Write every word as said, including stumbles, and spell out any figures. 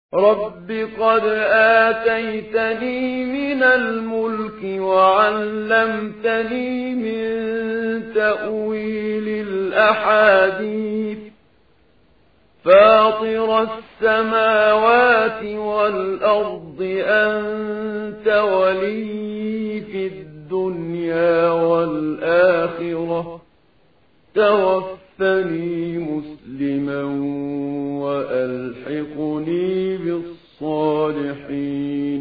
رب قد آتيتني من الملك وعلمتني من تأويل الأحاديث فاطر السماوات والأرض أنت ولي في الدنيا والآخرة توفني مسلما وألحقني بالصالحين